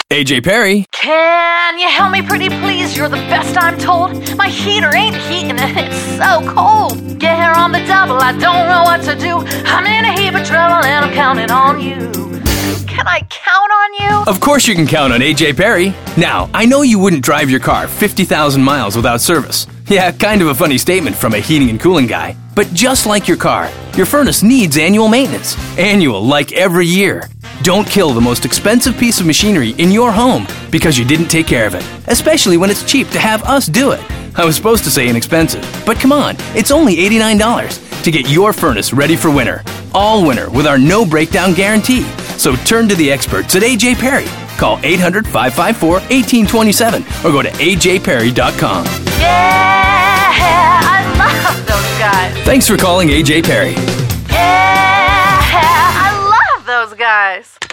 AJ Perry. Can you help me pretty please? You're the best I'm told. My heater ain't heating and it's so cold. Get here on the double, I don't know what to do. I'm in a heap of trouble and I'm counting on you. Can I count on you? Of course you can count on AJ Perry. Now, I know you wouldn't drive your car 50,000 miles without service. Yeah, kind of a funny statement from a heating and cooling guy. But just like your car, your furnace needs annual maintenance. Annual, like every year. Don't kill the most expensive piece of machinery in your home because you didn't take care of it, especially when it's cheap to have us do it. I was supposed to say inexpensive, but come on, it's only $89 to get your furnace ready for winter. All winter with our no breakdown guarantee. So turn to the experts at AJ Perry. Call 800-554-1827 or go to ajperry.com. Yeah, I love those guys. Thanks for calling AJ Perry. Yeah, I love those guys.